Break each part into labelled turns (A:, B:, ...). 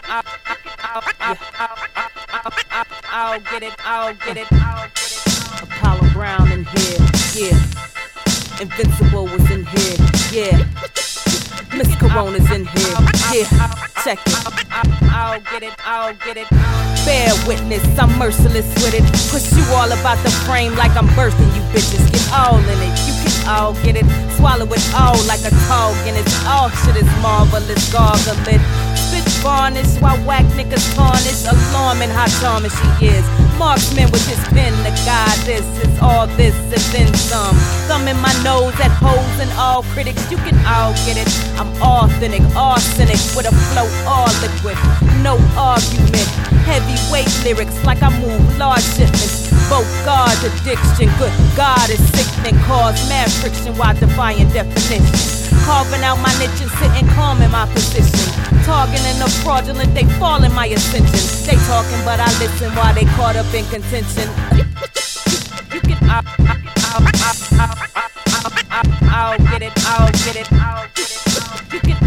A: I'll get it. Apollo Brown in here, yeah. Invincible was in here, yeah. Miss Corona's in here, yeah. Check it. I'll get it. Bear witness, I'm merciless with it. Push you all about the frame like I'm birthing you bitches. Get all in it, you can all get it. Swallow it all like a tall Guinness. All shit is marvelous, gargle it. Spit varnish while whack niggas tarnish. Alarming how charming she is. Marksman with his pen, the guy, this is all this and then some. Thumb in my nose at hoes and all critics, you can all get it. I'm authentic, arsenic with a flow all liquid. No argument, heavyweight lyrics like I move large shipments. Both God's addiction, good God is sickening. Cause mad friction while defying definition. Carving out my niche and sitting calm in my position. Targeting the fraudulent, they fall in my ascension. They talking but I listen while they caught up in contention. You can I'll get it. You can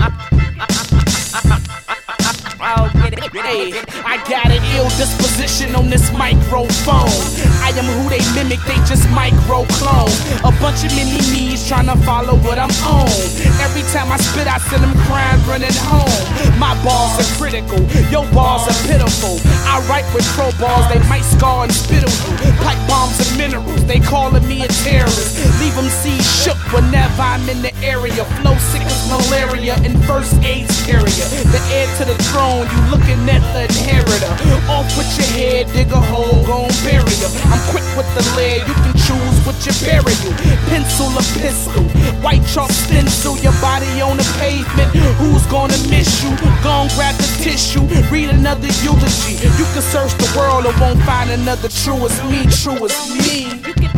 A: I'll get it.
B: Hey, I got an ill disposition on this microphone. I am who they mimic, they just micro-clone. A bunch of mini-me's trying to follow what I'm on. Every time I spit, I send them crying, running home. My balls are critical, your balls are pitiful. I write with crowbars, they might scar and spittle you. Pipe bombs and minerals, they calling me a terrorist. Leave them see shook whenever I'm in the area. Flow sick as malaria and first AIDS carrier. The heir to the throne, you looking at the inheritor. Off with your head, dig a hole, gon' bury ya. I'm quick with the lead, you can choose what you bury you. Pencil or pistol, white chalk stencil, your body on the pavement. Who's gonna miss you? Gon' grab the tissue, read another eulogy. You can search the world and won't find another true as me, true as me.
A: You can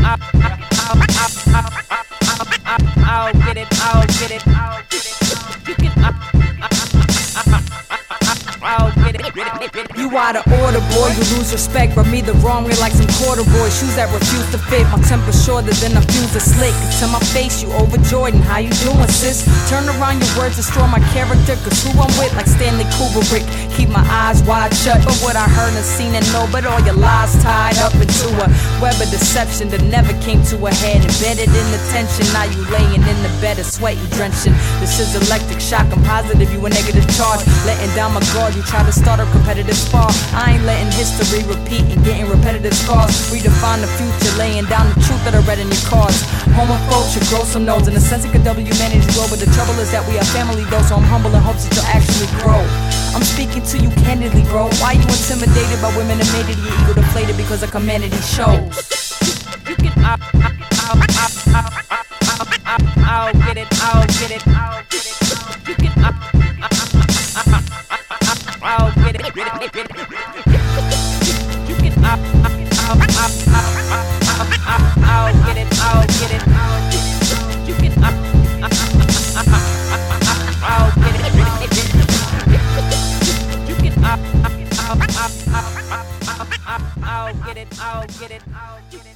A: I'll get it. You can I'll get it.
C: You out of order, boy, you lose respect. Rub me the wrong way like some corduroy shoes that refuse to fit. My temper shorter than a fuse of slick. To my face, you overjoyed, and how you doing, sis? Turn around your words, destroy my character. Cause who I'm with, like Stanley Kubrick. Keep my eyes wide shut, but what I heard and seen and know. But all your lies tied up into a web of deception that never came to a head. Embedded in the tension, now you laying in the bed of sweat and drenching. This is electric shock, I'm positive you a negative charge. Letting down my guard, you try to start a competitive spar. I ain't letting history repeat and getting repetitive scars. Redefine the future, laying down the truth that I read in your cards. Homophobes should grow some nose. In a sense it could double humanity grow, but the trouble is that we are family though. So I'm humble in hopes that you'll actually grow. I'm speaking to you candidly, bro. Why you intimidated by women that made it? Your ego deflated because of humanity shows.
A: You can I'll get it. You can I'll get it. You can I'll get it. You can I'll get it. You can I'll get it.